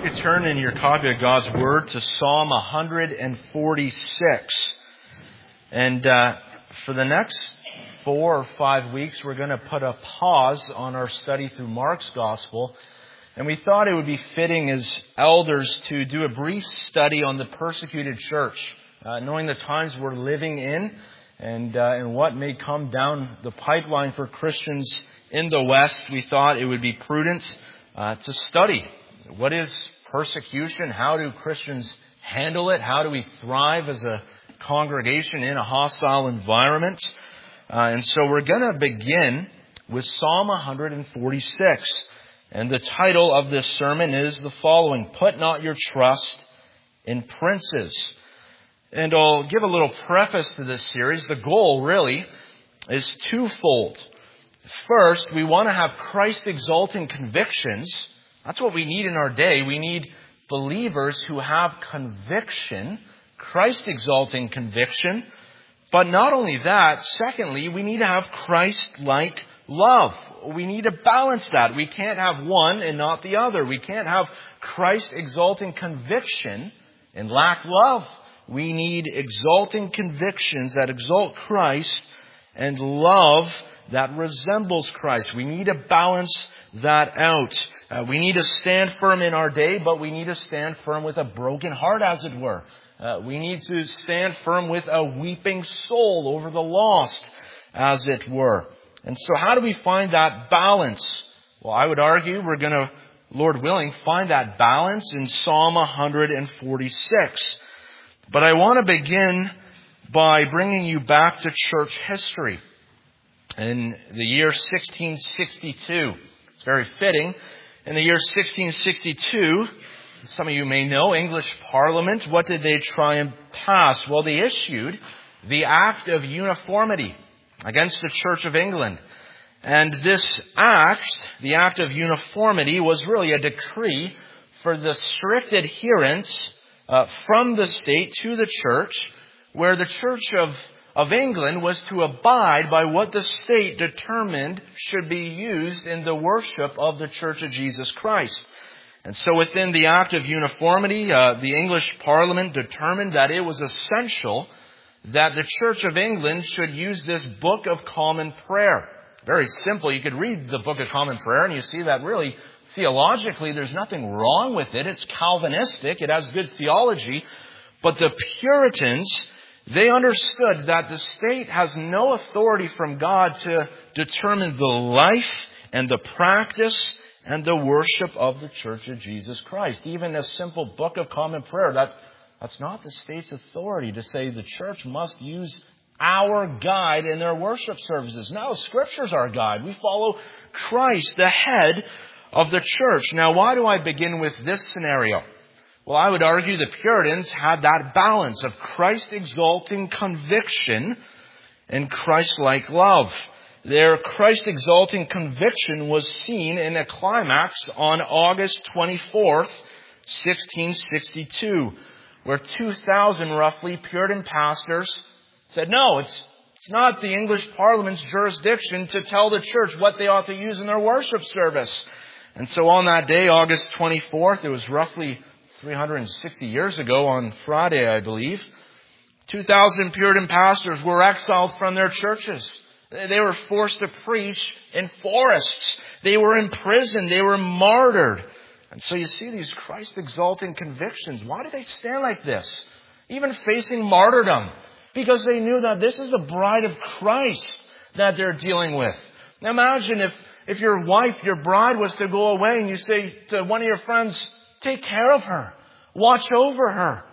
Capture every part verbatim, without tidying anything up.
You turn in your copy of God's Word to Psalm one forty-six. And uh, for the next four or five weeks, we're going to put a pause on our study through Mark's Gospel. And we thought it would be fitting as elders to do a brief study on the persecuted church, uh, knowing the times we're living in and, uh, and what may come down the pipeline for Christians in the West. We thought it would be prudent uh, to study. What is persecution? How do Christians handle it? How do we thrive as a congregation in a hostile environment? Uh, and so we're going to begin with Psalm one forty-six. And the title of this sermon is the following: Put not your trust in princes. And I'll give a little preface to this series. The goal really is twofold. First, we want to have Christ-exalting convictions. That's what we need in our day. We need believers who have conviction, Christ-exalting conviction. But not only that, secondly, we need to have Christ-like love. We need to balance that. We can't have one and not the other. We can't have Christ-exalting conviction and lack love. We need exalting convictions that exalt Christ and love that resembles Christ. We need to balance that out. Uh, we need to stand firm in our day, but we need to stand firm with a broken heart, as it were. Uh, we need to stand firm with a weeping soul over the lost, as it were. And so how do we find that balance? Well, I would argue we're going to, Lord willing, find that balance in Psalm one forty-six. But I want to begin by bringing you back to church history. In the year sixteen sixty-two, it's very fitting. In the year sixteen sixty-two, some of you may know, English Parliament, what did they try and pass? Well, they issued the Act of Uniformity against the Church of England. And this act, the Act of Uniformity, was really a decree for the strict adherence uh, from the state to the church, where the Church of of England was to abide by what the state determined should be used in the worship of the Church of Jesus Christ. And so within the Act of Uniformity, uh, the English Parliament determined that it was essential that the Church of England should use this Book of Common Prayer. Very simple. You could read the Book of Common Prayer and you see that really theologically there's nothing wrong with it. It's Calvinistic. It has good theology. But the Puritans, they understood that the state has no authority from God to determine the life and the practice and the worship of the Church of Jesus Christ. Even a simple Book of Common Prayer, that, that's not the state's authority to say the church must use our guide in their worship services. No, Scripture's our guide. We follow Christ, the head of the church. Now, why do I begin with this scenario? Well, I would argue the Puritans had that balance of Christ-exalting conviction and Christ-like love. Their Christ-exalting conviction was seen in a climax on August twenty-fourth, sixteen sixty-two, where two thousand roughly Puritan pastors said, no, it's, it's not the English Parliament's jurisdiction to tell the church what they ought to use in their worship service. And so on that day, August twenty-fourth, it was roughly three hundred sixty years ago on Friday, I believe, two thousand Puritan pastors were exiled from their churches. They were forced to preach in forests. They were imprisoned. They were martyred. And so you see these Christ-exalting convictions. Why did they stand like this? Even facing martyrdom. Because they knew that this is the bride of Christ that they're dealing with. Now imagine if, if your wife, your bride, was to go away and you say to one of your friends, take care of her. Watch over her.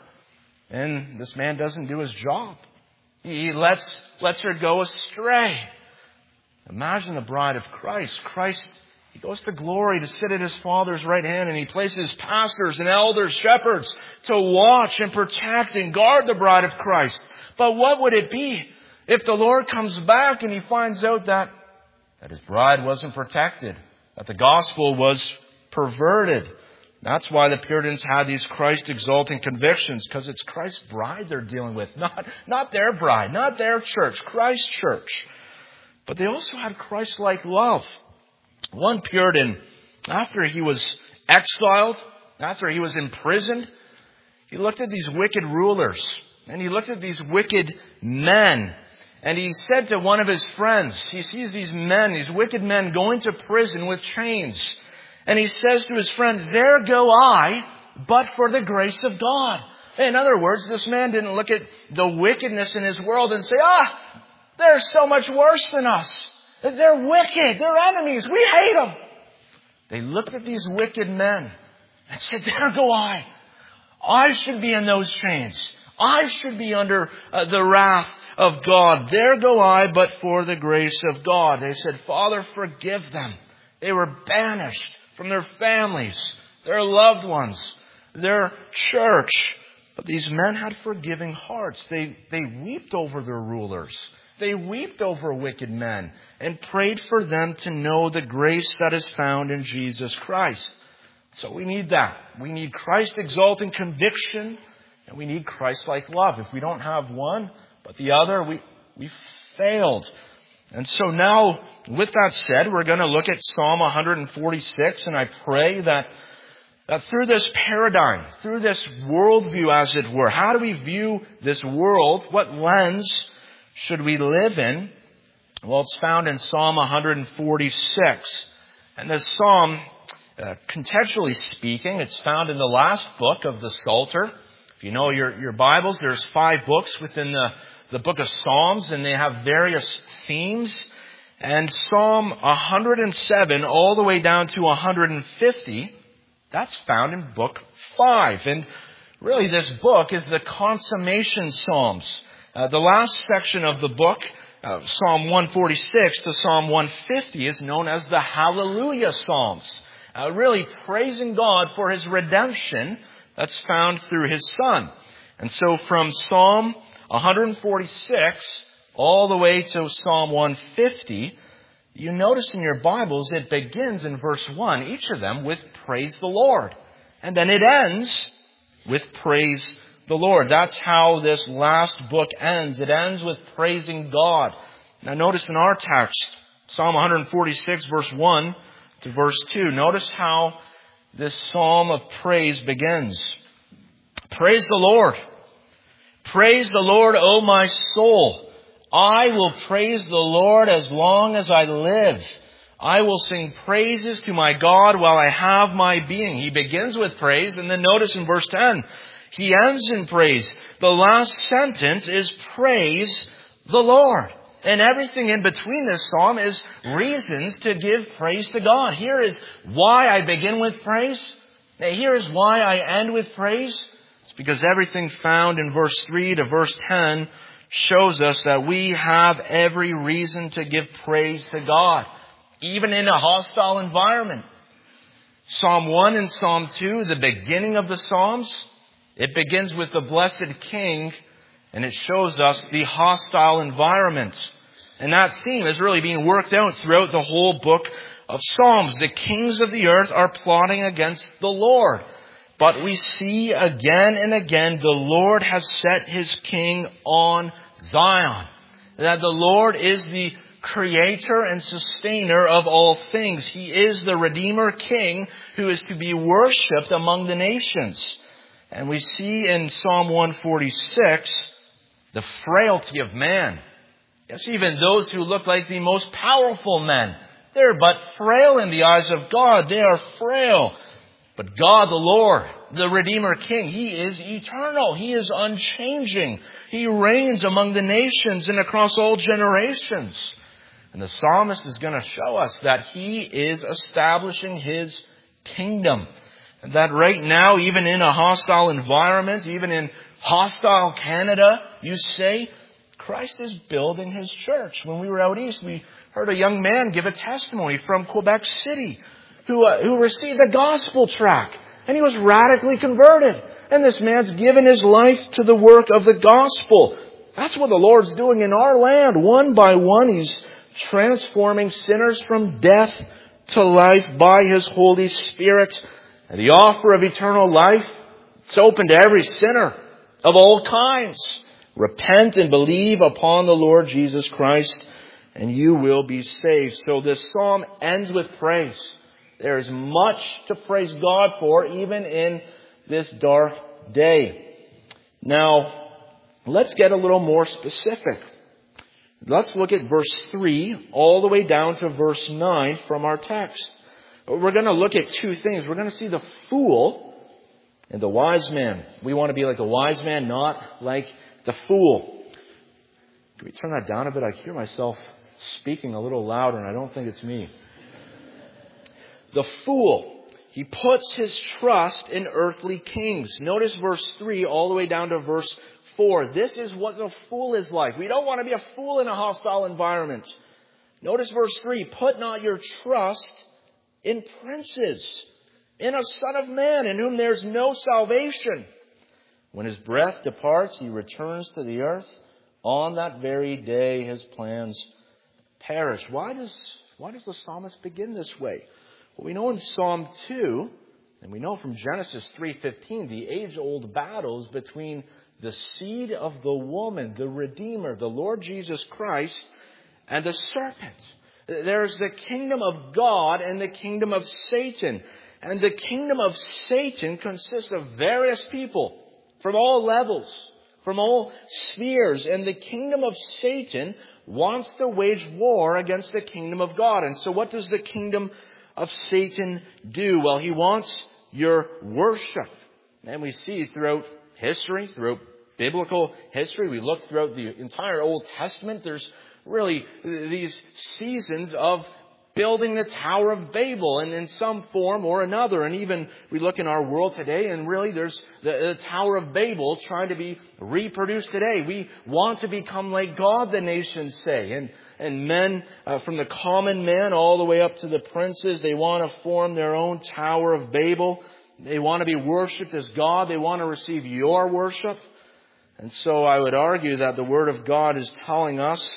And this man doesn't do his job. He lets, lets her go astray. Imagine the bride of Christ. Christ, He goes to glory to sit at His Father's right hand, and He places pastors and elders, shepherds, to watch and protect and guard the bride of Christ. But what would it be if the Lord comes back and He finds out that, that His bride wasn't protected, that the gospel was perverted? That's why the Puritans had these Christ-exalting convictions, because it's Christ's bride they're dealing with, not, not their bride, not their church, Christ's church. But they also had Christ-like love. One Puritan, after he was exiled after he was imprisoned, he looked at these wicked rulers and he looked at these wicked men. And he said to one of his friends, he sees these men, these wicked men going to prison with chains. And he says to his friend, there go I, but for the grace of God. In other words, this man didn't look at the wickedness in his world and say, ah, they're so much worse than us. They're wicked. They're enemies. We hate them. They looked at these wicked men and said, there go I. I should be in those chains. I should be under uh, the wrath of God. There go I, but for the grace of God. They said, Father, forgive them. They were banished from their families, their loved ones, their church. But these men had forgiving hearts. They, they wept over their rulers. They wept over wicked men and prayed for them to know the grace that is found in Jesus Christ. So we need that. We need Christ-exalting conviction, and we need Christ-like love. If we don't have one but the other, we, we failed. And so now, with that said, we're going to look at Psalm one forty-six, and I pray that, that through this paradigm, through this worldview, as it were, how do we view this world? What lens should we live in? Well, it's found in Psalm one forty-six. And this psalm, uh, contextually speaking, it's found in the last book of the Psalter. If you know your, your Bibles, there's five books within the, the book of Psalms, and they have various themes. And Psalm one hundred seven all the way down to one hundred fifty, that's found in book five. And really this book is the consummation Psalms. Uh, the last section of the book, uh, Psalm one forty-six to Psalm one fifty, is known as the Hallelujah Psalms. Uh, really praising God for His redemption that's found through His Son. And so from Psalm one forty-six all the way to Psalm one fifty, you notice in your Bibles it begins in verse one, each of them with praise the Lord. And then it ends with praise the Lord. That's how this last book ends. It ends with praising God. Now notice in our text, Psalm one forty-six verse one to verse two, notice how this psalm of praise begins. Praise the Lord. Praise the Lord, O my soul. I will praise the Lord as long as I live. I will sing praises to my God while I have my being. He begins with praise, and then notice in verse ten, he ends in praise. The last sentence is praise the Lord. And everything in between this psalm is reasons to give praise to God. Here is why I begin with praise. Here is why I end with praise. It's because everything found in verse three to verse ten shows us that we have every reason to give praise to God, even in a hostile environment. Psalm one and Psalm two, the beginning of the Psalms, it begins with the blessed King, and it shows us the hostile environment. And that theme is really being worked out throughout the whole book of Psalms. The kings of the earth are plotting against the Lord. But we see again and again the Lord has set His king on Zion. That the Lord is the creator and sustainer of all things. He is the Redeemer King who is to be worshipped among the nations. And we see in Psalm one forty-six the frailty of man. Yes, even those who look like the most powerful men, they're but frail in the eyes of God. They are frail. But God the Lord, the Redeemer King, He is eternal. He is unchanging. He reigns among the nations and across all generations. And the psalmist is going to show us that He is establishing His kingdom. And that right now, even in a hostile environment, even in hostile Canada, you say, Christ is building His church. When we were out east, we heard a young man give a testimony from Quebec City who, uh, who received a gospel tract. And he was radically converted. And this man's given his life to the work of the gospel. That's what the Lord's doing in our land. One by one, He's transforming sinners from death to life by His Holy Spirit. And the offer of eternal life, it's open to every sinner of all kinds. Repent and believe upon the Lord Jesus Christ, and you will be saved. So this psalm ends with praise. There is much to praise God for, even in this dark day. Now, let's get a little more specific. Let's look at verse three all the way down to verse nine from our text. We're going to look at two things. We're going to see the fool and the wise man. We want to be like the wise man, not like the fool. Can we turn that down a bit? I hear myself speaking a little louder, and I don't think it's me. The fool, he puts his trust in earthly kings. Notice verse three all the way down to verse four. This is what the fool is like. We don't want to be a fool in a hostile environment. Notice verse three. Put not your trust in princes, in a son of man, in whom there is no salvation. When his breath departs, he returns to the earth. On that very day, his plans perish. Why does, why does the psalmist begin this way? Well, we know in Psalm two, and we know from Genesis three fifteen, the age-old battles between the seed of the woman, the Redeemer, the Lord Jesus Christ, and the serpent. There's the kingdom of God and the kingdom of Satan. And the kingdom of Satan consists of various people from all levels, from all spheres. And the kingdom of Satan wants to wage war against the kingdom of God. And so what does the kingdom of Satan do? Well, he wants your worship. And we see throughout history, throughout biblical history, we look throughout the entire Old Testament, there's really these seasons of building the Tower of Babel and in some form or another. And even we look in our world today and really there's the, the Tower of Babel trying to be reproduced today. We want to become like God, the nations say. And, and men, uh, from the common man all the way up to the princes, they want to form their own Tower of Babel. They want to be worshipped as God. They want to receive your worship. And so I would argue that the Word of God is telling us,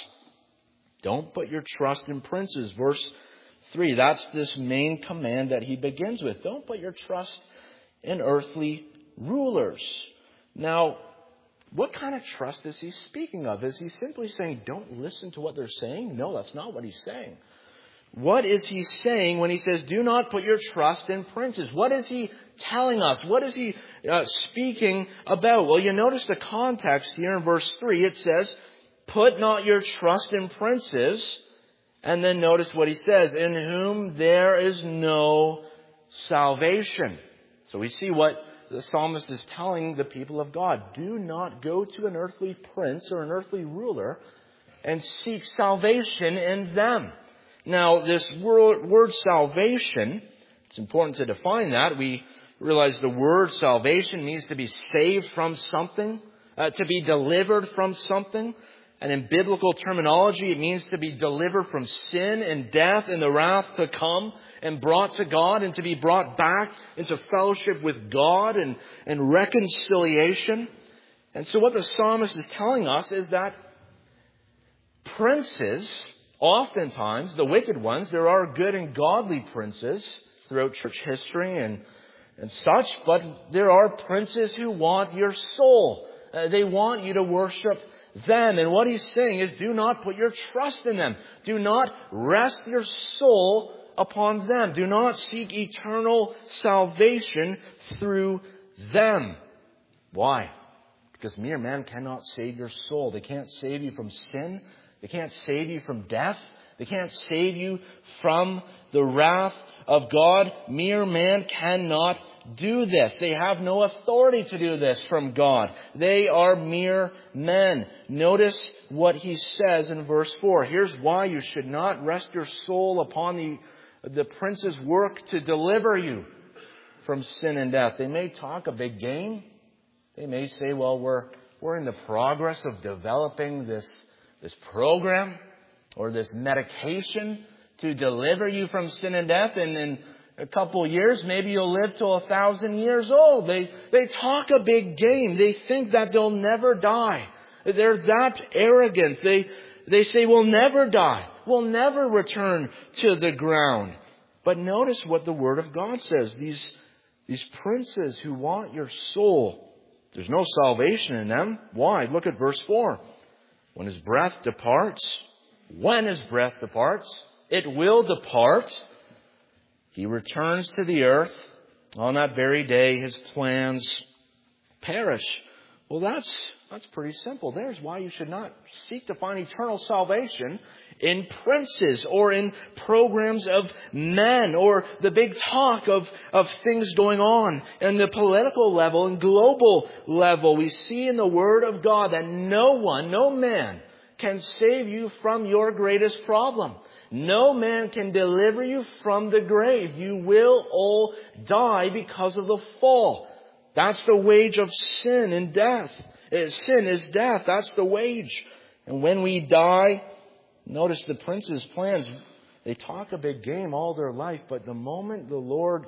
don't put your trust in princes. Verse three, that's this main command that he begins with. Don't put your trust in earthly rulers. Now, what kind of trust is he speaking of? Is he simply saying, don't listen to what they're saying? No, that's not what he's saying. What is he saying when he says, do not put your trust in princes? What is he telling us? What is he uh, speaking about? Well, you notice the context here in verse three. It says, put not your trust in princes. And then notice what he says, in whom there is no salvation. So we see what the psalmist is telling the people of God. Do not go to an earthly prince or an earthly ruler and seek salvation in them. Now, this word, word salvation, it's important to define that. We realize the word salvation means to be saved from something, uh, to be delivered from something. And in biblical terminology, it means to be delivered from sin and death and the wrath to come and brought to God and to be brought back into fellowship with God and, and reconciliation. And so what the psalmist is telling us is that princes, oftentimes, the wicked ones, there are good and godly princes throughout church history and, and such, but there are princes who want your soul. Uh, they want you to worship them. And what he's saying is, do not put your trust in them. Do not rest your soul upon them. Do not seek eternal salvation through them. Why? Because mere man cannot save your soul. They can't save you from sin. They can't save you from death. They can't save you from the wrath of God. Mere man cannot do this. They have no authority to do this from God. They are mere men. Notice what he says in verse four. Here's why you should not rest your soul upon the, the prince's work to deliver you from sin and death. They may talk a big game. They may say, well, we're, we're in the progress of developing this this program or this medication to deliver you from sin and death. And in a couple of years, maybe you'll live till a thousand years old. They, they talk a big game. They think that they'll never die. They're that arrogant. They, they say we'll never die. We'll never return to the ground. But notice what the Word of God says. These, these princes who want your soul, there's no salvation in them. Why? Look at verse four. When his breath departs, when his breath departs, it will depart. He returns to the earth. On that very day, his plans perish. Well, that's that's pretty simple. There's why you should not seek to find eternal salvation in princes or in programs of men or the big talk of, of things going on in the political level and global level. We see in the Word of God that no one, no man can save you from your greatest problem. No man can deliver you from the grave. You will all die because of the fall. That's the wage of sin and death. Sin is death. That's the wage. And when we die, notice the prince's plans. They talk a big game all their life, but the moment the Lord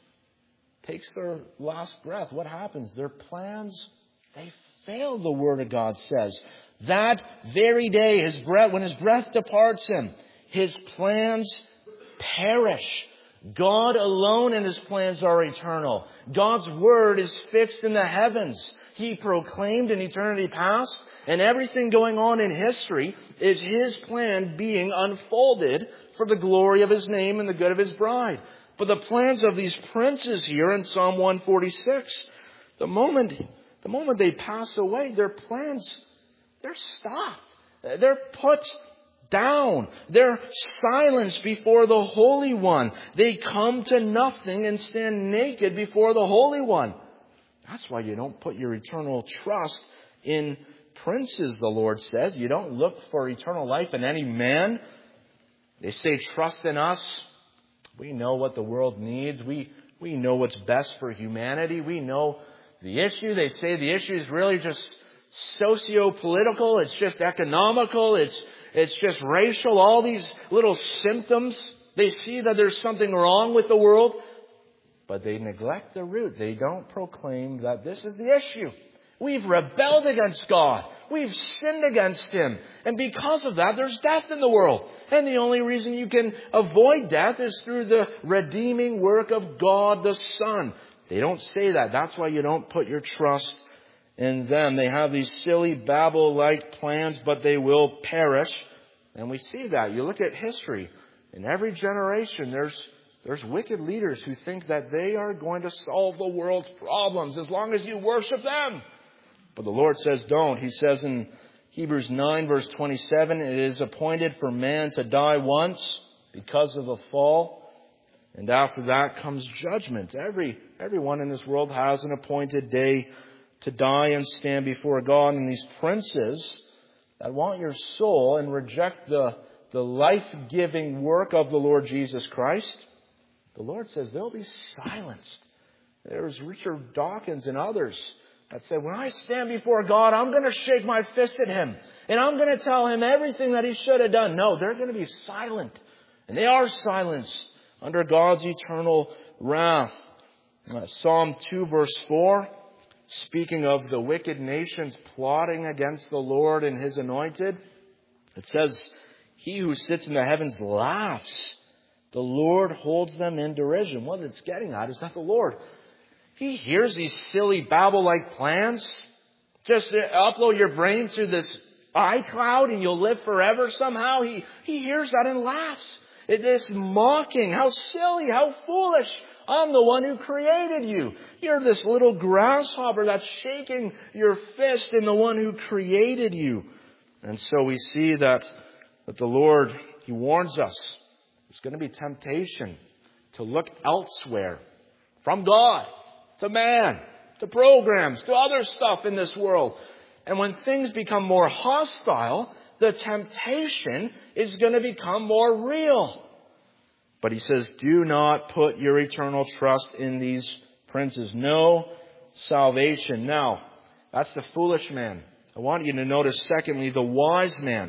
takes their last breath, what happens? Their plans, they fail, the Word of God says. That very day, his breath, when his breath departs him, his plans perish. God alone and his plans are eternal. God's Word is fixed in the heavens. He proclaimed in eternity past, and everything going on in history is his plan being unfolded for the glory of his name and the good of his bride. But the plans of these princes here in Psalm one forty-six, the moment, the moment they pass away, their plans, they're stopped. They're put down. They're silenced before the Holy One. They come to nothing and stand naked before the Holy One. That's why you don't put your eternal trust in princes, the Lord says. You don't look for eternal life in any man. They say, trust in us. We know what the world needs. We, we know what's best for humanity. We know the issue. They say the issue is really just socio-political. It's just economical. It's, it's just racial. All these little symptoms. They see that there's something wrong with the world. But they neglect the root. They don't proclaim that this is the issue. We've rebelled against God. We've sinned against Him. And because of that, there's death in the world. And the only reason you can avoid death is through the redeeming work of God the Son. They don't say that. That's why you don't put your trust in them. They have these silly Babel-like plans, but they will perish. And we see that. You look at history. In every generation, there's There's wicked leaders who think that they are going to solve the world's problems as long as you worship them. But the Lord says don't. He says in Hebrews nine verse twenty-seven, it is appointed for man to die once because of the fall. And after that comes judgment. Every, everyone in this world has an appointed day to die and stand before God. And these princes that want your soul and reject the, the life-giving work of the Lord Jesus Christ, the Lord says they'll be silenced. There's Richard Dawkins and others that said, when I stand before God, I'm going to shake my fist at Him. And I'm going to tell Him everything that He should have done. No, they're going to be silent. And they are silenced under God's eternal wrath. Uh, Psalm two verse four, speaking of the wicked nations plotting against the Lord and His anointed, it says, He who sits in the heavens laughs. The Lord holds them in derision. What it's getting at is that the Lord, He hears these silly Babel-like plans. Just upload your brain to this iCloud and you'll live forever somehow. He, he hears that and laughs. It is mocking. How silly, how foolish. I'm the one who created you. You're this little grasshopper that's shaking your fist in the one who created you. And so we see that, that the Lord, He warns us. There's going to be temptation to look elsewhere from God to man, to programs, to other stuff in this world. And when things become more hostile, the temptation is going to become more real. But He says, do not put your eternal trust in these princes. No salvation. Now, that's the foolish man. I want you to notice, secondly, the wise man.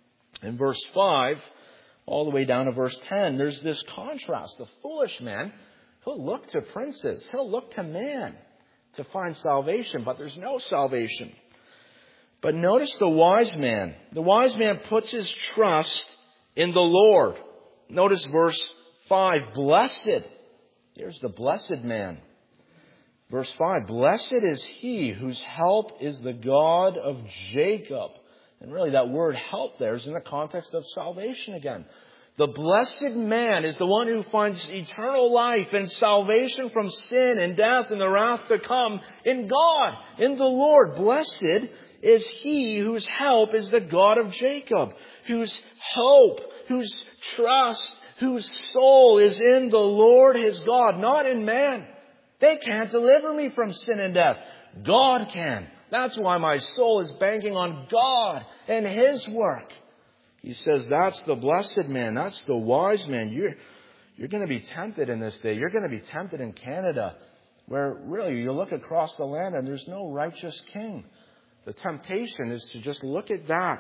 In verse five, all the way down to verse ten, there's this contrast. The foolish man, he'll look to princes. He'll look to man to find salvation, but there's no salvation. But notice the wise man. The wise man puts his trust in the Lord. Notice verse five, blessed. Here's the blessed man. Verse five, blessed is he whose help is the God of Jacob. And really that word help there is in the context of salvation again. The blessed man is the one who finds eternal life and salvation from sin and death and the wrath to come in God, in the Lord. Blessed is he whose help is the God of Jacob, whose hope, whose trust, whose soul is in the Lord his God, not in man. They can't deliver me from sin and death. God can. That's why my soul is banking on God and his work. He says that's the blessed man. That's the wise man. You're, you're going to be tempted in this day. You're going to be tempted in Canada, where really you look across the land and there's no righteous king. The temptation is to just look at that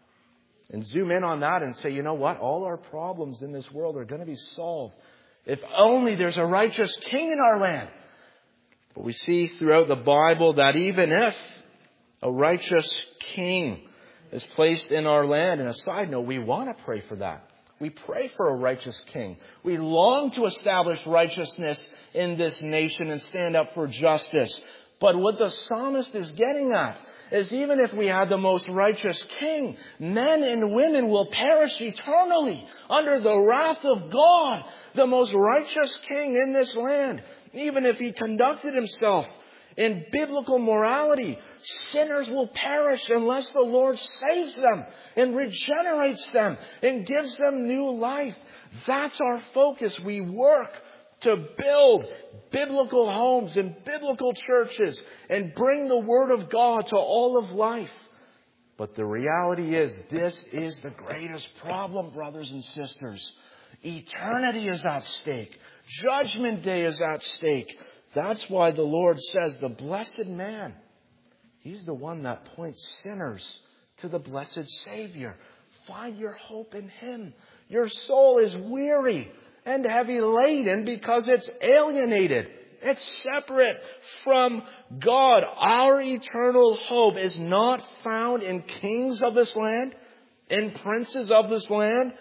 and zoom in on that and say, you know what? All our problems in this world are going to be solved if only there's a righteous king in our land. But we see throughout the Bible that even if a righteous king is placed in our land, and a side note, we want to pray for that. We pray for a righteous king. We long to establish righteousness in this nation and stand up for justice. But what the psalmist is getting at is even if we had the most righteous king, men and women will perish eternally under the wrath of God, the most righteous king in this land. Even if he conducted himself in biblical morality, sinners will perish unless the Lord saves them and regenerates them and gives them new life. That's our focus. We work to build biblical homes and biblical churches and bring the Word of God to all of life. But the reality is, this is the greatest problem, brothers and sisters. Eternity is at stake. Judgment Day is at stake. That's why the Lord says the blessed man, he's the one that points sinners to the blessed Savior. Find your hope in him. Your soul is weary and heavy laden because it's alienated. It's separate from God. Our eternal hope is not found in kings of this land, in princes of this land.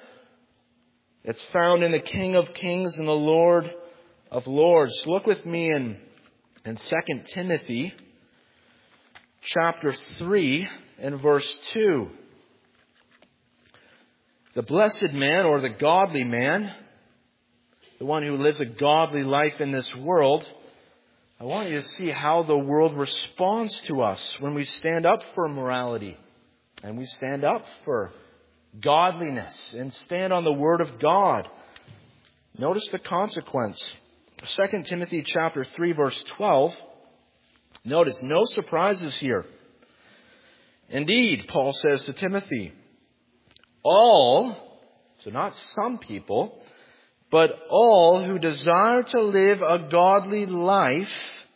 It's found in the King of Kings and the Lord of Lords. Look with me in, in Second Timothy chapter three and verse two. The blessed man, or the godly man, the one who lives a godly life in this world, I want you to see how the world responds to us when we stand up for morality and we stand up for godliness and stand on the Word of God. Notice the consequence. Second Timothy chapter three verse twelve. Notice no surprises here. Indeed, Paul says to Timothy, all, so not some people, but all who desire to live a godly life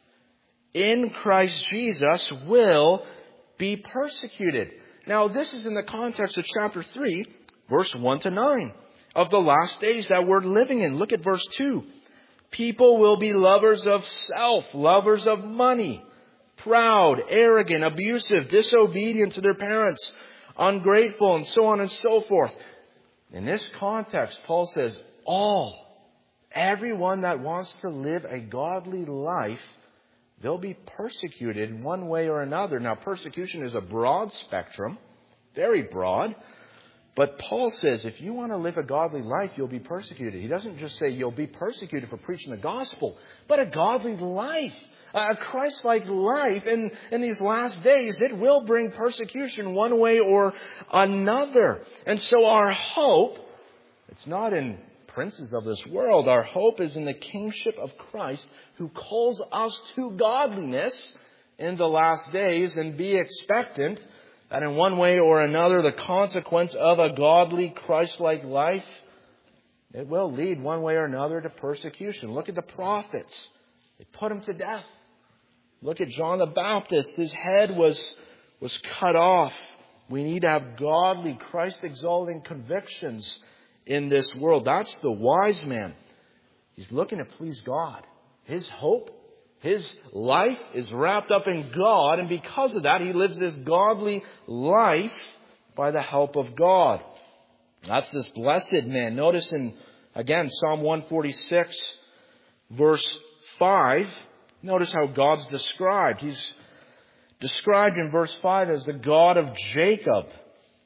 in Christ Jesus will be persecuted. Now, this is in the context of chapter three, verse one to nine, of the last days that we're living in. Look at verse two. People will be lovers of self, lovers of money, proud, arrogant, abusive, disobedient to their parents, ungrateful, and so on and so forth. In this context, Paul says, all, everyone that wants to live a godly life, they'll be persecuted in one way or another. Now, persecution is a broad spectrum, very broad. But Paul says, if you want to live a godly life, you'll be persecuted. He doesn't just say you'll be persecuted for preaching the gospel, but a godly life, a Christ-like life. In, in these last days, it will bring persecution one way or another. And so our hope, it's not in princes of this world. Our hope is in the kingship of Christ, who calls us to godliness in the last days, and be expectant that in one way or another, the consequence of a godly, Christ-like life, it will lead one way or another to persecution. Look at the prophets. They put him to death. Look at John the Baptist. His head was, was cut off. We need to have godly, Christ-exalting convictions in this world. That's the wise man. He's looking to please God. His hope, his life is wrapped up in God, and because of that, he lives this godly life by the help of God. That's this blessed man. Notice in, again, Psalm one forty-six, verse five. Notice how God's described. He's described in verse five as the God of Jacob.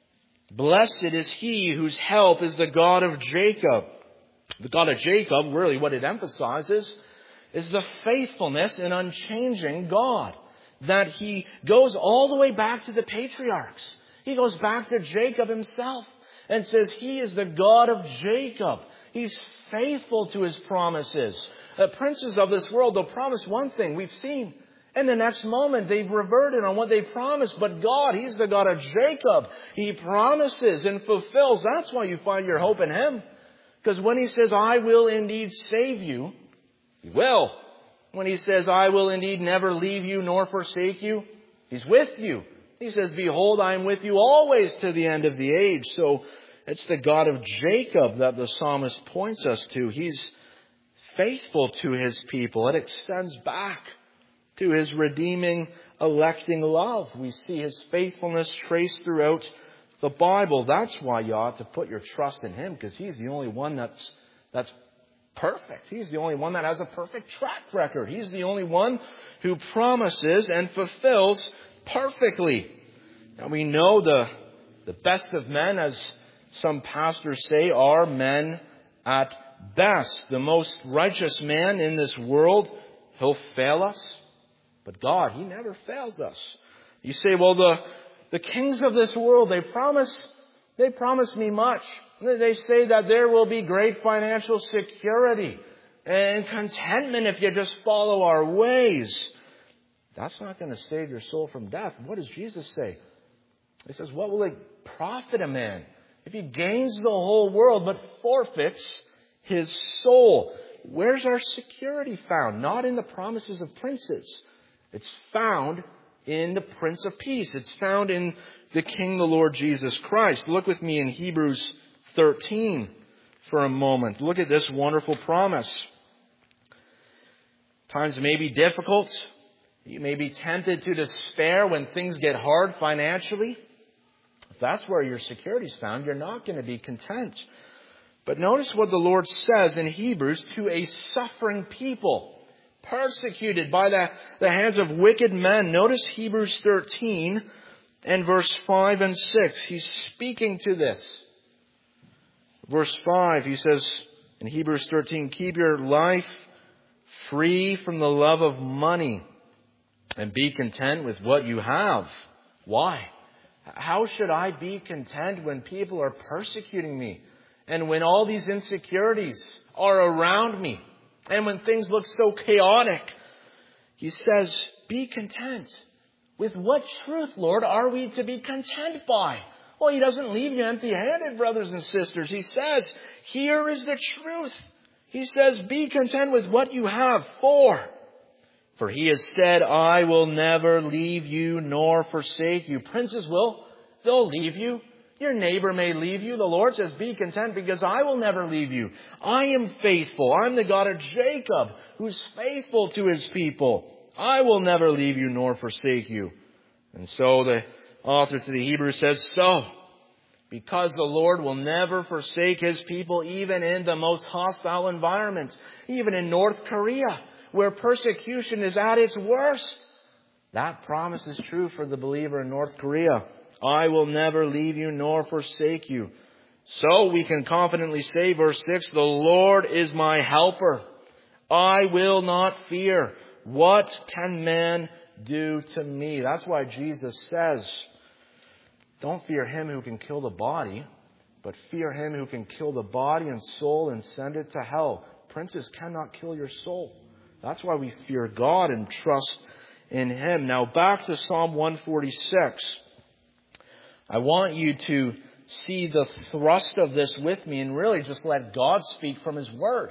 Blessed is he whose help is the God of Jacob. The God of Jacob, really what it emphasizes, is the faithfulness and unchanging God. That he goes all the way back to the patriarchs. He goes back to Jacob himself and says he is the God of Jacob. He's faithful to his promises. The princes of this world, they'll promise one thing we've seen. And the next moment they've reverted on what they promised. But God, he's the God of Jacob. He promises and fulfills. That's why you find your hope in him. Because when he says, I will indeed save you, he will. When he says, I will indeed never leave you nor forsake you, he's with you. He says, behold, I am with you always to the end of the age. So it's the God of Jacob that the psalmist points us to. He's faithful to his people. It extends back to his redeeming, electing love. We see his faithfulness traced throughout the Bible. That's why you ought to put your trust in him, because he's the only one that's that's perfect. He's the only one that has a perfect track record. He's the only one who promises and fulfills perfectly. Now we know the the best of men, as some pastors say, are men at best. The most righteous man in this world, he'll fail us. But God, he never fails us. You say, well, the, the kings of this world, they promise, they promise me much. They say that there will be great financial security and contentment if you just follow our ways. That's not going to save your soul from death. What does Jesus say? He says, what will it profit a man if he gains the whole world but forfeits his soul? Where's our security found? Not in the promises of princes. It's found in the Prince of Peace. It's found in the King, the Lord Jesus Christ. Look with me in Hebrews thirteen for a moment. Look at this wonderful promise. Times may be difficult. You may be tempted to despair when things get hard financially. If that's where your security is found, you're not going to be content. But notice what the Lord says in Hebrews to a suffering people, persecuted by the, the hands of wicked men. Notice Hebrews thirteen and verse five and six. He's speaking to this. Verse five, he says in Hebrews thirteen, keep your life free from the love of money and be content with what you have. Why? How should I be content when people are persecuting me? And when all these insecurities are around me? And when things look so chaotic? He says, be content. With what truth, Lord, are we to be content by? Well, he doesn't leave you empty-handed, brothers and sisters. He says, here is the truth. He says, be content with what you have. For, for he has said, I will never leave you nor forsake you. Princes will. They'll leave you. Your neighbor may leave you. The Lord says, be content because I will never leave you. I am faithful. I'm the God of Jacob who's faithful to his people. I will never leave you nor forsake you. And so the author to the Hebrews says, so, because the Lord will never forsake his people, even in the most hostile environment, even in North Korea, where persecution is at its worst. That promise is true for the believer in North Korea. I will never leave you nor forsake you. So we can confidently say, verse six, the Lord is my helper. I will not fear. What can man do to me? That's why Jesus says, don't fear him who can kill the body, but fear him who can kill the body and soul and send it to hell. Princes cannot kill your soul. That's why we fear God and trust in him. Now back to Psalm one forty-six. I want you to see the thrust of this with me and really just let God speak from his word.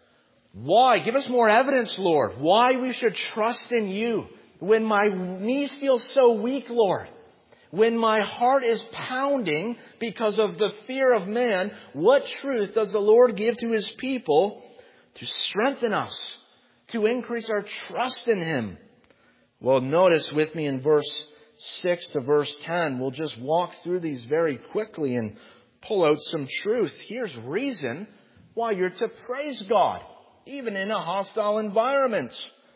Why? Give us more evidence, Lord. Why we should trust in you. When my knees feel so weak, Lord. When my heart is pounding because of the fear of man, what truth does the Lord give to his people to strengthen us, to increase our trust in him? Well, notice with me in verse six to verse ten. We'll just walk through these very quickly and pull out some truth. Here's reason why you're to praise God, even in a hostile environment.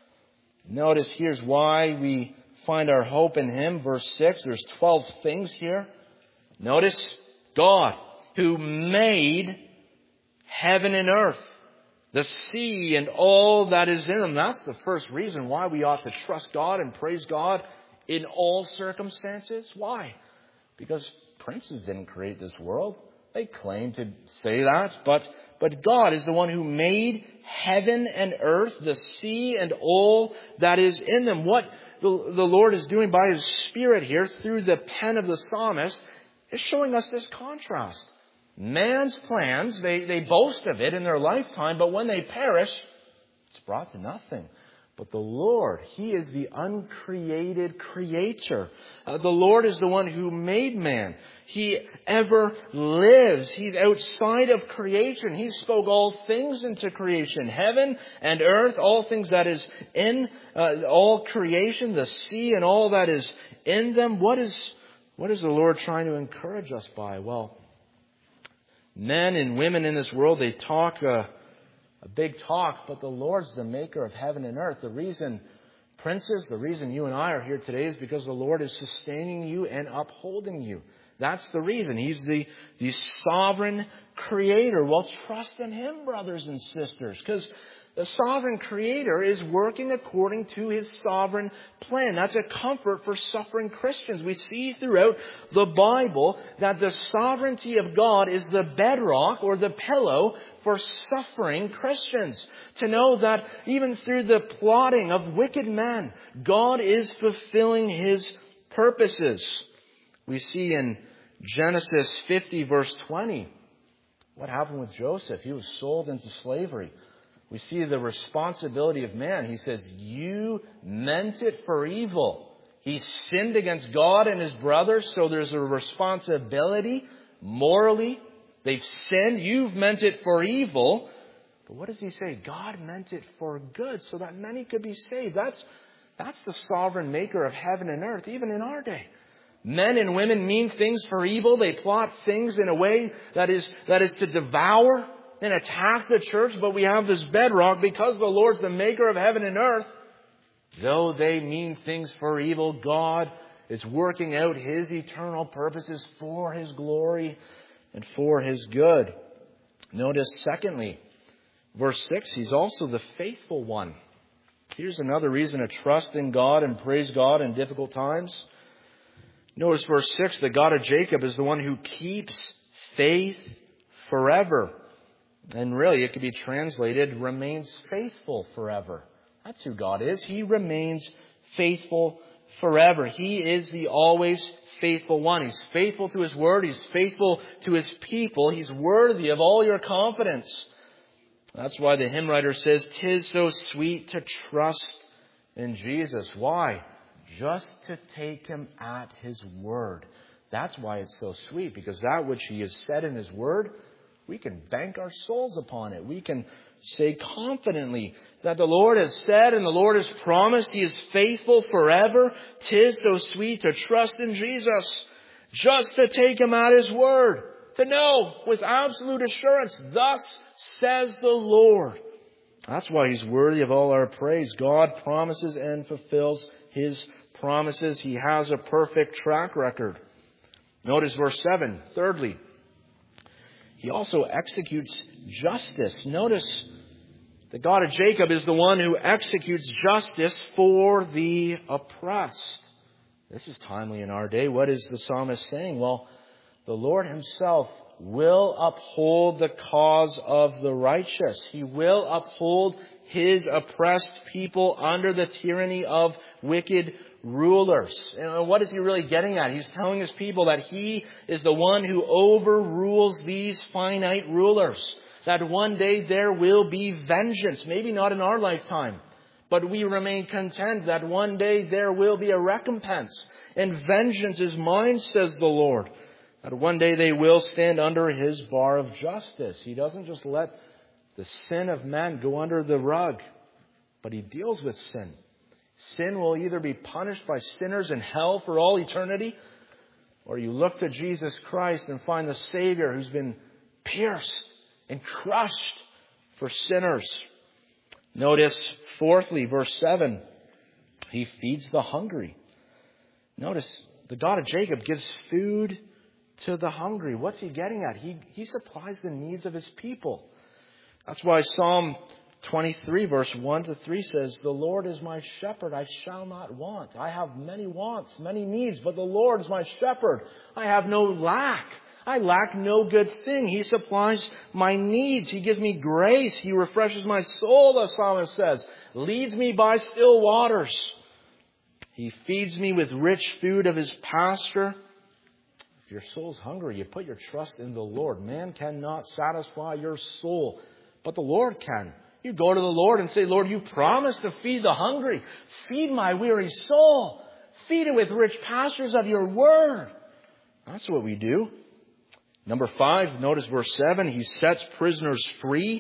Notice here's why we find our hope in him. Verse six, there's twelve things here. Notice God who made heaven and earth, the sea and all that is in them. That's the first reason why we ought to trust God and praise God in all circumstances. Why? Because princes didn't create this world. They claim to say that, but, but God is the one who made heaven and earth, the sea and all that is in them. What the, the Lord is doing by His Spirit here through the pen of the psalmist is showing us this contrast. Man's plans, they, they boast of it in their lifetime, but when they perish, it's brought to nothing. But the Lord, He is the uncreated creator. Uh, the Lord is the one who made man. He ever lives. He's outside of creation. He spoke all things into creation. Heaven and earth, all things that is in, uh, all creation, the sea and all that is in them. What is, what is the Lord trying to encourage us by? Well, men and women in this world, they talk uh, a big talk, but the Lord's the maker of heaven and earth. The reason, princes, the reason you and I are here today is because the Lord is sustaining you and upholding you. That's the reason. He's the, the sovereign creator. Well, trust in Him, brothers and sisters, because the sovereign creator is working according to His sovereign plan. That's a comfort for suffering Christians. We see throughout the Bible that the sovereignty of God is the bedrock or the pillow for suffering Christians. To know that even through the plotting of wicked men, God is fulfilling His purposes. We see in Genesis fifty verse twenty, what happened with Joseph? He was sold into slavery. We see the responsibility of man. He says, you meant it for evil. He sinned against God and his brothers, so there's a responsibility morally. They've sinned. You've meant it for evil. But what does he say? God meant it for good so that many could be saved. That's, that's the sovereign maker of heaven and earth, even in our day. Men and women mean things for evil. They plot things in a way that is, that is to devour and attack the church, but we have this bedrock because the Lord's the maker of heaven and earth. Though they mean things for evil, God is working out His eternal purposes for His glory and for His good. Notice, secondly, verse six, He's also the faithful one. Here's another reason to trust in God and praise God in difficult times. Notice verse six, the God of Jacob is the one who keeps faith forever. And really, it could be translated, remains faithful forever. That's who God is. He remains faithful forever. He is the always faithful one. He's faithful to His word. He's faithful to His people. He's worthy of all your confidence. That's why the hymn writer says, "'Tis so sweet to trust in Jesus." Why? Just to take Him at His word. That's why it's so sweet, because that which He has said in His word, we can bank our souls upon it. We can say confidently that the Lord has said and the Lord has promised He is faithful forever. 'Tis so sweet to trust in Jesus, just to take Him at His word, to know with absolute assurance, thus says the Lord. That's why He's worthy of all our praise. God promises and fulfills His promises. He has a perfect track record. Notice verse seven. Thirdly, He also executes justice. Notice the God of Jacob is the one who executes justice for the oppressed. This is timely in our day. What is the psalmist saying? Well, the Lord Himself will uphold the cause of the righteous. He will uphold His oppressed people under the tyranny of wicked rulers. And what is He really getting at? He's telling His people that He is the one who overrules these finite rulers. That one day there will be vengeance. Maybe not in our lifetime, but we remain content that one day there will be a recompense. And vengeance is mine, says the Lord. That one day they will stand under His bar of justice. He doesn't just let the sin of man go under the rug, but He deals with sin. Sin will either be punished by sinners in hell for all eternity, or you look to Jesus Christ and find the Savior who's been pierced and crushed for sinners. Notice, fourthly, verse seven, He feeds the hungry. Notice, the God of Jacob gives food to the hungry. What's he getting at? He, he supplies the needs of his people. That's why Psalm twenty-three, verse one to three says, "The Lord is my shepherd, I shall not want. I have many wants, many needs, but the Lord is my shepherd. I have no lack. I lack no good thing. He supplies my needs. He gives me grace. He refreshes my soul," the psalmist says. "Leads me by still waters. He feeds me with rich food of his pasture." If your soul's hungry, you put your trust in the Lord. Man cannot satisfy your soul, but the Lord can. You go to the Lord and say, "Lord, you promised to feed the hungry. Feed my weary soul. Feed it with rich pastures of your word." That's what we do. Number five, notice verse seven. He sets prisoners free.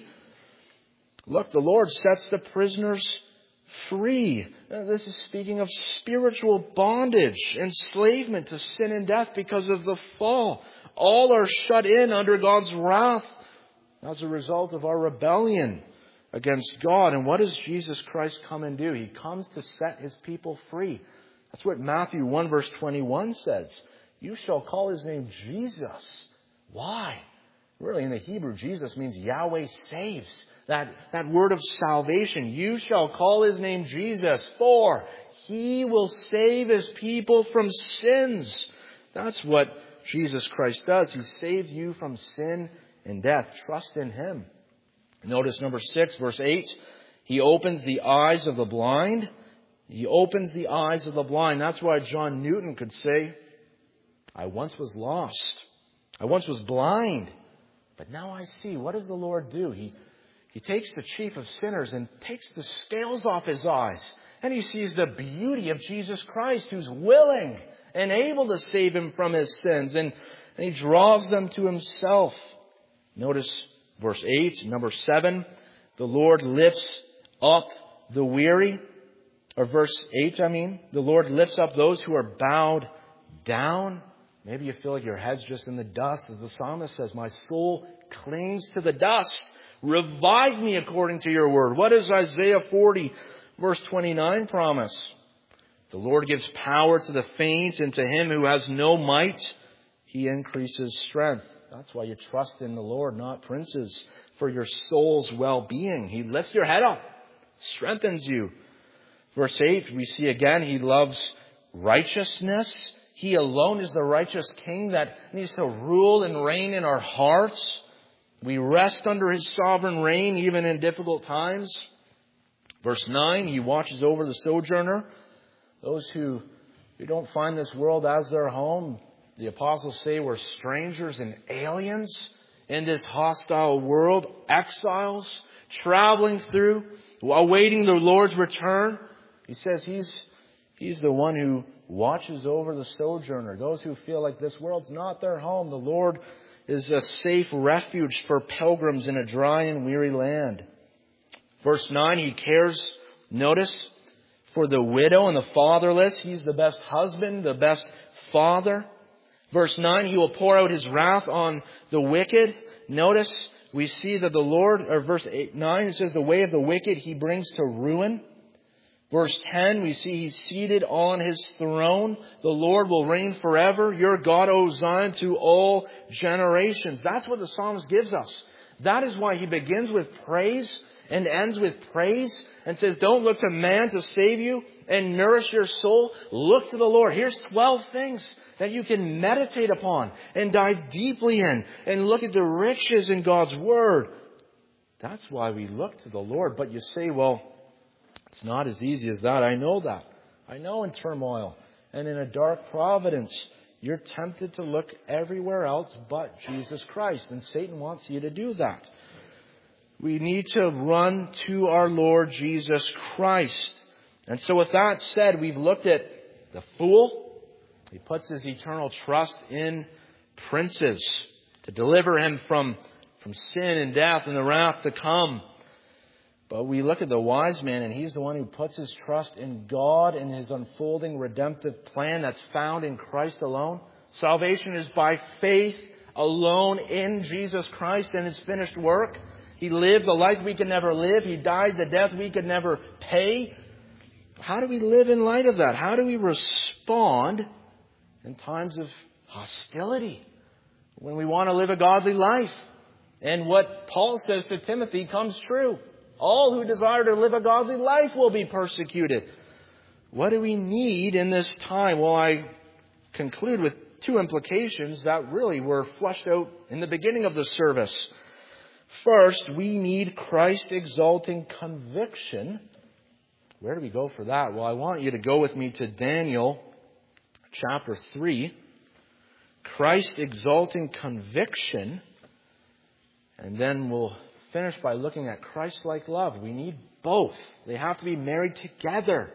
Look, the Lord sets the prisoners free. This is speaking of spiritual bondage, enslavement to sin and death because of the fall. All are shut in under God's wrath as a result of our rebellion against God. And what does Jesus Christ come and do? He comes to set his people free. That's what Matthew one verse twenty-one says. "You shall call his name Jesus." Why? Really, in the Hebrew, Jesus means Yahweh saves. That, that word of salvation. "You shall call his name Jesus, for he will save his people from sins." That's what Jesus Christ does. He saves you from sin and death. Trust in him. Notice number six, verse eight. He opens the eyes of the blind. He opens the eyes of the blind. That's why John Newton could say, "I once was lost. I once was blind, but now I see." What does the Lord do? He, he takes the chief of sinners and takes the scales off his eyes. And he sees the beauty of Jesus Christ, who's willing and able to save him from his sins. And, and he draws them to himself. Notice verse eight, number seven. The Lord lifts up the weary. Or verse eight, I mean. The Lord lifts up those who are bowed down. Maybe you feel like your head's just in the dust. As the psalmist says, "My soul clings to the dust. Revive me according to your word." What does Isaiah forty, verse twenty-nine promise? "The Lord gives power to the faint, and to him who has no might, he increases strength." That's why you trust in the Lord, not princes, for your soul's well-being. He lifts your head up, strengthens you. Verse eight, we see again, he loves righteousness. He alone is the righteous king that needs to rule and reign in our hearts. We rest under his sovereign reign even in difficult times. Verse nine, he watches over the sojourner. Those who, who don't find this world as their home. The apostles say we're strangers and aliens in this hostile world, exiles, traveling through, awaiting the Lord's return. He says he's, he's the one who watches over the sojourner. Those who feel like this world's not their home. The Lord is a safe refuge for pilgrims in a dry and weary land. Verse nine, he cares, notice, for the widow and the fatherless. He's the best husband, the best father. Verse nine, he will pour out his wrath on the wicked. Notice, we see that the Lord, or verse eight, nine, it says the way of the wicked he brings to ruin. Verse ten, we see he's seated on his throne. The Lord will reign forever. Your God, O Zion, to all generations. That's what the psalmist gives us. That is why he begins with praise and ends with praise and says, don't look to man to save you and nourish your soul. Look to the Lord. Here's twelve things that you can meditate upon and dive deeply in and look at the riches in God's word. That's why we look to the Lord. But you say, well, it's not as easy as that. I know that. I know in turmoil and in a dark providence, you're tempted to look everywhere else but Jesus Christ. And Satan wants you to do that. We need to run to our Lord Jesus Christ. And so with that said, we've looked at the fool. He puts his eternal trust in princes to deliver him from, from sin and death and the wrath to come. But we look at the wise man, and he's the one who puts his trust in God and his unfolding redemptive plan that's found in Christ alone. Salvation is by faith alone in Jesus Christ and his finished work. He lived the life we could never live. He died the death we could never pay. How do we live in light of that? How do we respond in times of hostility? when we want to live a godly life. And what Paul says to Timothy comes true. All who desire to live a godly life will be persecuted. What do we need in this time? Well, I conclude with two implications that really were fleshed out in the beginning of the service. First, we need Christ-exalting conviction. Where do we go for that? Well, I want you to go with me to Daniel chapter three. Christ-exalting conviction. And then we'll finish by looking at Christ-like love. We need both. They have to be married together.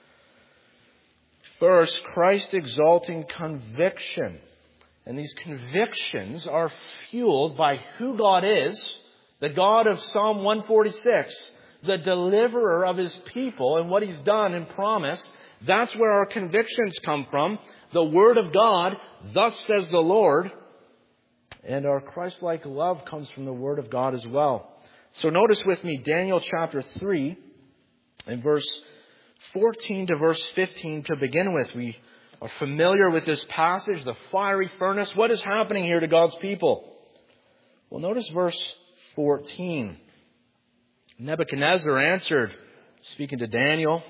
First, Christ-exalting conviction. And these convictions are fueled by who God is, the God of Psalm one forty-six, the deliverer of His people and what He's done and promised. That's where our convictions come from. The Word of God, thus says the Lord. And our Christ-like love comes from the Word of God as well. So notice with me Daniel chapter three and verse fourteen to verse fifteen to begin with. We are familiar with this passage, the fiery furnace. What is happening here to God's people? Well, notice verse fourteen. Nebuchadnezzar answered, speaking to Daniel,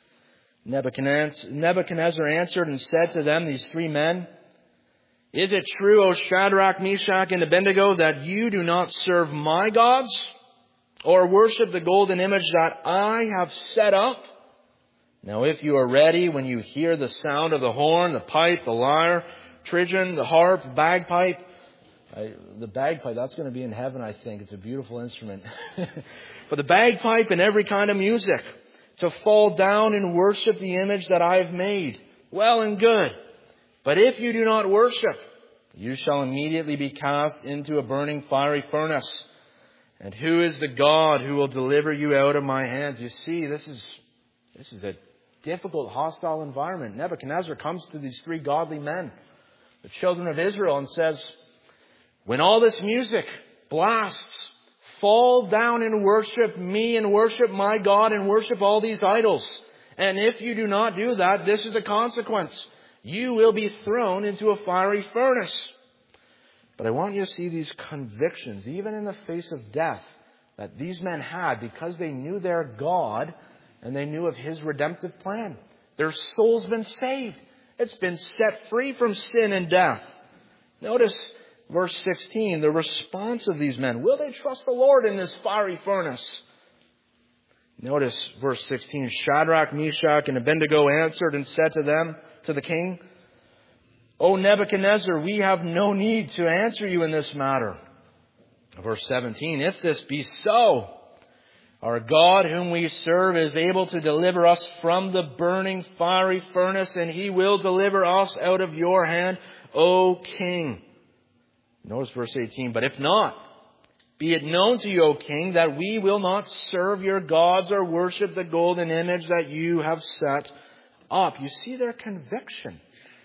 Nebuchadnezzar answered and said to them, these three men, "Is it true, O Shadrach, Meshach, and Abednego, that you do not serve my gods or worship the golden image that I have set up? Now if you are ready when you hear the sound of the horn, the pipe, the lyre, trigon, the harp, bagpipe." I, the bagpipe, that's going to be in heaven, I think. It's a beautiful instrument. But the bagpipe and every kind of music, to fall down and worship the image that I have made. Well and good. But if you do not worship, you shall immediately be cast into a burning fiery furnace. And who is the God who will deliver you out of my hands? You see, this is this is a difficult, hostile environment. Nebuchadnezzar comes to these three godly men, the children of Israel, and says, when all this music blasts, fall down and worship me and worship my God and worship all these idols. And if you do not do that, this is the consequence. You will be thrown into a fiery furnace. But I want you to see these convictions, even in the face of death, that these men had because they knew their God and they knew of His redemptive plan. Their soul's been saved. It's been set free from sin and death. Notice verse sixteen, the response of these men. Will they trust the Lord in this fiery furnace? Notice verse sixteen. Shadrach, Meshach, and Abednego answered and said to them, to the king, "O Nebuchadnezzar, we have no need to answer you in this matter." Verse seventeen. If this be so, our God whom we serve is able to deliver us from the burning fiery furnace, and He will deliver us out of your hand, O king. Notice verse eighteen. But if not, be it known to you, O king, that we will not serve your gods or worship the golden image that you have set up. You see their conviction.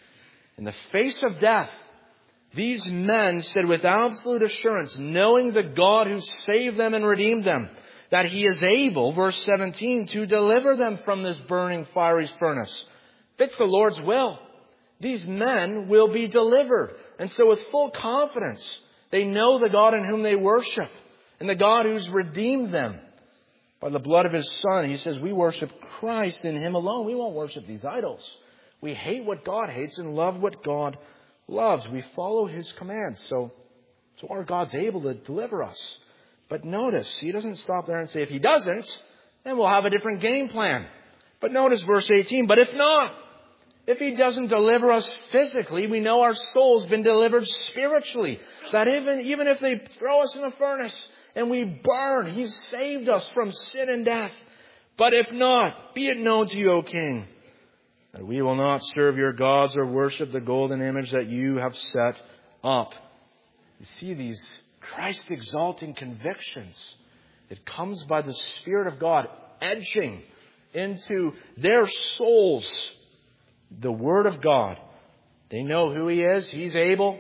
In the face of death, these men said with absolute assurance, knowing the God who saved them and redeemed them, that He is able, verse seventeen, to deliver them from this burning fiery furnace. If it's the Lord's will, these men will be delivered. And so with full confidence, they know the God in whom they worship and the God who's redeemed them by the blood of His Son. He says we worship Christ in Him alone. We won't worship these idols. We hate what God hates and love what God loves. We follow His commands. So, so our God's able to deliver us. But notice, He doesn't stop there and say, if He doesn't, then we'll have a different game plan. But notice verse eighteen, but if not, if He doesn't deliver us physically, we know our soul's been delivered spiritually. That even, even if they throw us in a furnace and we burn, He's saved us from sin and death. But if not, be it known to you, O king, that we will not serve your gods or worship the golden image that you have set up. You see these Christ-exalting convictions. It comes by the Spirit of God edging into their souls the Word of God. They know who He is. He's able.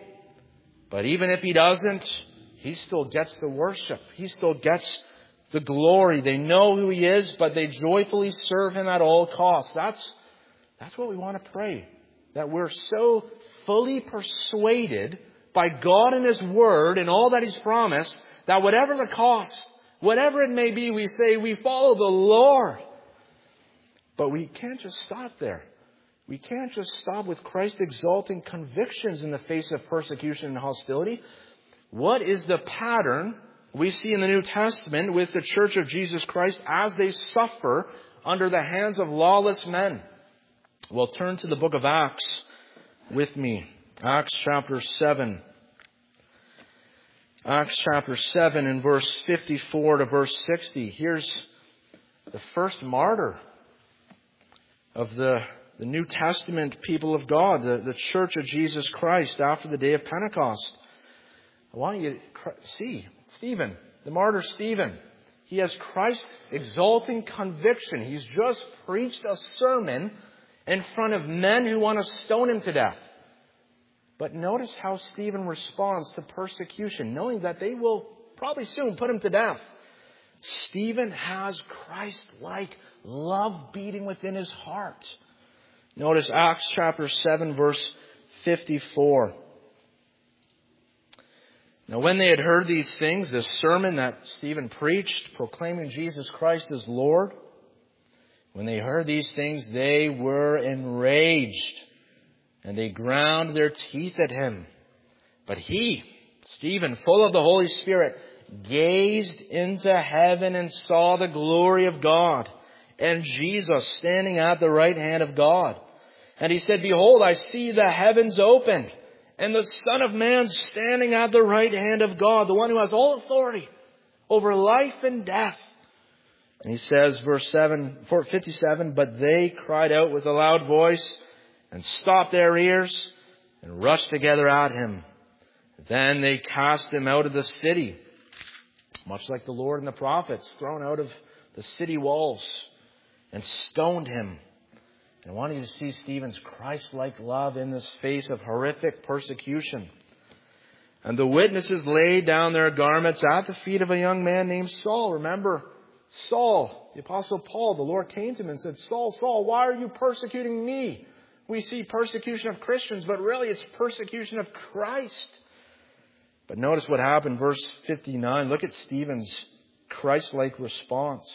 But even if He doesn't, He still gets the worship. He still gets the glory. They know who He is, but they joyfully serve Him at all costs. That's, that's what we want to pray. That we're so fully persuaded by God and His Word and all that He's promised, that whatever the cost, whatever it may be, we say we follow the Lord. But we can't just stop there. We can't just stop with Christ exalting convictions in the face of persecution and hostility. What is the pattern we see in the New Testament with the Church of Jesus Christ as they suffer under the hands of lawless men? Well, turn to the book of Acts with me. Acts chapter seven. Acts chapter seven and verse fifty-four to verse sixty. Here's the first martyr of the, the New Testament people of God, the, the Church of Jesus Christ after the day of Pentecost. I want you to see Stephen, the martyr Stephen. He has Christ exalting conviction. He's just preached a sermon in front of men who want to stone him to death. But notice how Stephen responds to persecution, knowing that they will probably soon put him to death. Stephen has Christ-like love beating within his heart. Notice Acts chapter seven, verse fifty-four. Now when they had heard these things, the sermon that Stephen preached, proclaiming Jesus Christ as Lord, when they heard these things, they were enraged, and they ground their teeth at him. But he, Stephen, full of the Holy Spirit, gazed into heaven and saw the glory of God, and Jesus standing at the right hand of God. And he said, Behold, I see the heavens opened, and the Son of Man standing at the right hand of God, the one who has all authority over life and death. And he says, verse seven, fifty-seven, But they cried out with a loud voice and stopped their ears and rushed together at him. Then they cast him out of the city, much like the Lord and the prophets, thrown out of the city walls, and stoned him. And I want you to see Stephen's Christ-like love in this face of horrific persecution. And the witnesses laid down their garments at the feet of a young man named Saul. Remember, Saul, the Apostle Paul, the Lord came to him and said, Saul, Saul, why are you persecuting me? We see persecution of Christians, but really it's persecution of Christ. But notice what happened, verse fifty-nine. Look at Stephen's Christ-like response.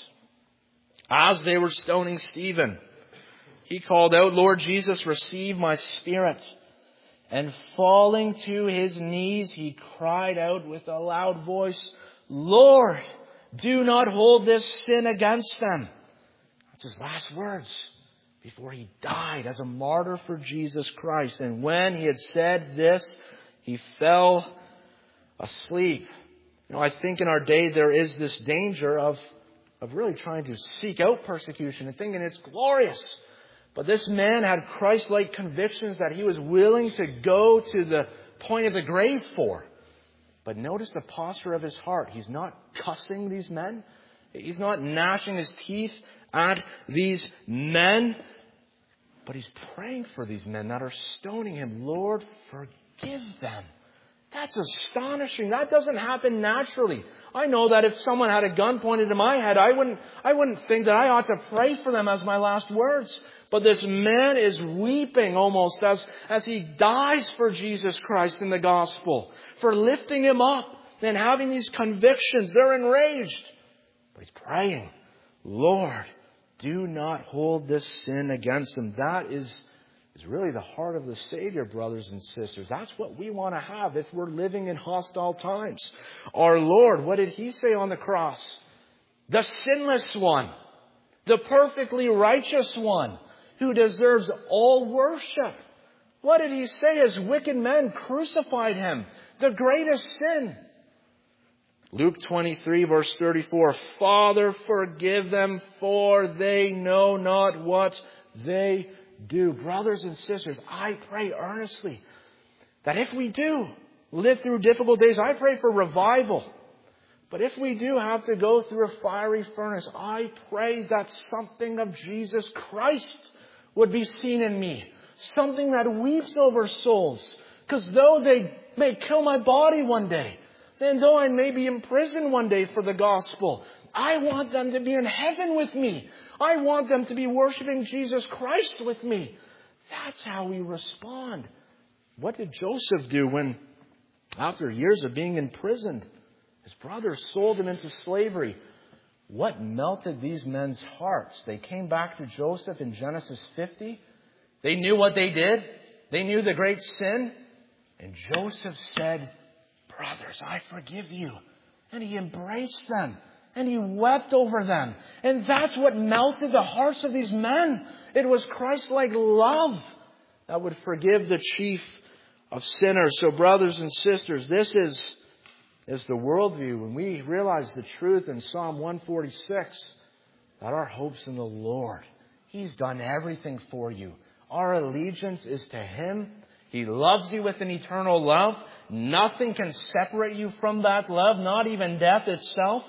As they were stoning Stephen, he called out, Lord Jesus, receive my spirit. And falling to his knees, he cried out with a loud voice, Lord, do not hold this sin against them. That's his last words before he died as a martyr for Jesus Christ. And when he had said this, he fell asleep. You know, I think in our day there is this danger of, of really trying to seek out persecution and thinking it's glorious. But this man had Christ-like convictions that he was willing to go to the point of the grave for. But notice the posture of his heart. He's not cussing these men. He's not gnashing his teeth at these men. But he's praying for these men that are stoning him. Lord, forgive them. That's astonishing. That doesn't happen naturally. I know that if someone had a gun pointed to my head, I wouldn't, I wouldn't think that I ought to pray for them as my last words. But this man is weeping almost as, as he dies for Jesus Christ in the gospel, for lifting him up and having these convictions. They're enraged. But he's praying, Lord, do not hold this sin against them. That is, is really the heart of the Savior, brothers and sisters. That's what we want to have if we're living in hostile times. Our Lord, what did he say on the cross? The sinless one, the perfectly righteous one, who deserves all worship. What did he say as wicked men crucified him? The greatest sin. Luke twenty-three, verse thirty-four, Father, forgive them, for they know not what they do. Brothers and sisters, I pray earnestly that if we do live through difficult days, I pray for revival. But if we do have to go through a fiery furnace, I pray that something of Jesus Christ would be seen in me. Something that weeps over souls. Because though they may kill my body one day, and though I may be imprisoned one day for the gospel, I want them to be in heaven with me. I want them to be worshiping Jesus Christ with me. That's how we respond. What did Joseph do when After years of being imprisoned, his brothers sold him into slavery. What melted these men's hearts? They came back to Joseph in Genesis fifty. They knew what they did. They knew the great sin. And Joseph said, brothers, I forgive you. And he embraced them. And he wept over them. And that's what melted the hearts of these men. It was Christ-like love that would forgive the chief of sinners. So brothers and sisters, this is, is the worldview. When we realize the truth in Psalm one forty-six, that our hope's in the Lord. He's done everything for you. Our allegiance is to Him. He loves you with an eternal love. Nothing can separate you from that love, not even death itself.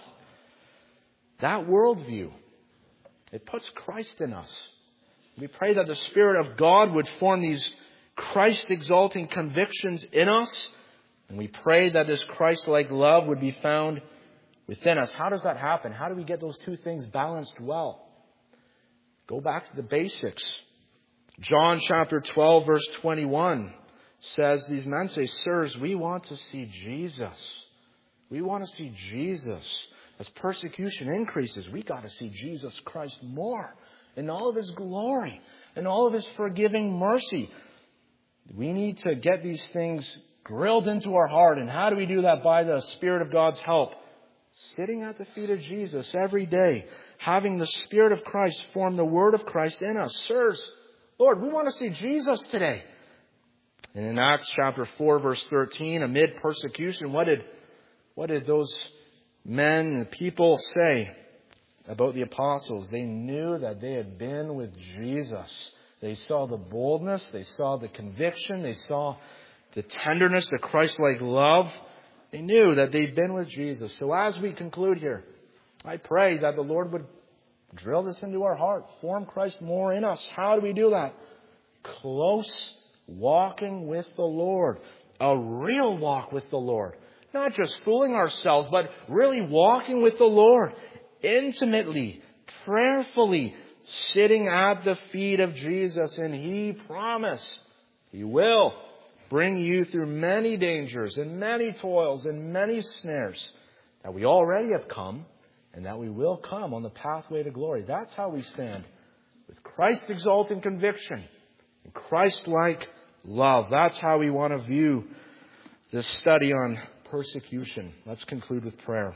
That worldview, it puts Christ in us. We pray that the Spirit of God would form these Christ-exalting convictions in us. And we pray that this Christ-like love would be found within us. How does that happen? How do we get those two things balanced well? Go back to the basics. John chapter twelve, verse twenty-one says, these men say, sirs, we want to see Jesus. We want to see Jesus. As persecution increases, we got to see Jesus Christ more in all of His glory, in all of His forgiving mercy. We need to get these things drilled into our heart. And how do we do that? By the Spirit of God's help. Sitting at the feet of Jesus every day, having the Spirit of Christ form the Word of Christ in us. Sirs, Lord, we want to see Jesus today. And in Acts chapter four, verse thirteen, amid persecution, what did, what did those men and people say about the apostles? They knew that they had been with Jesus. They saw the boldness, they saw the conviction, they saw the tenderness, the Christ-like love. They knew that they'd been with Jesus. So as we conclude here, I pray that the Lord would drill this into our heart, form Christ more in us. How do we do that? Close walking with the Lord. A real walk with the Lord. Not just fooling ourselves, but really walking with the Lord. Intimately, prayerfully, sitting at the feet of Jesus. And He promised He will bring you through many dangers and many toils and many snares that we already have come and that we will come on the pathway to glory. That's how we stand with Christ-exalting conviction and Christ-like love. That's how we want to view this study on persecution. Let's conclude with prayer.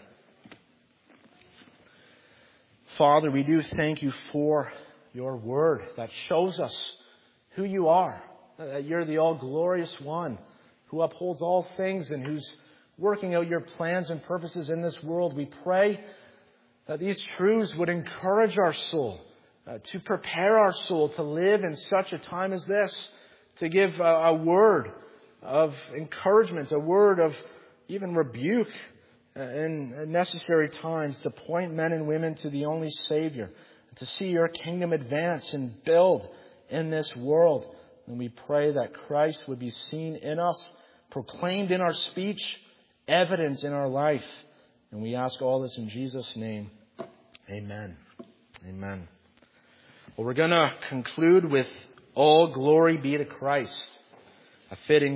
Father, we do thank You for Your Word that shows us who You are. That You're the all-glorious One who upholds all things and who's working out Your plans and purposes in this world. We pray that these truths would encourage our soul, uh, to prepare our soul to live in such a time as this, to give a, a word of encouragement, a word of even rebuke in necessary times, to point men and women to the only Savior, to see Your kingdom advance and build in this world. And we pray that Christ would be seen in us, proclaimed in our speech, evident in our life. And we ask all this in Jesus' name. Amen. Amen. Well, we're going to conclude with all glory be to Christ, a fitting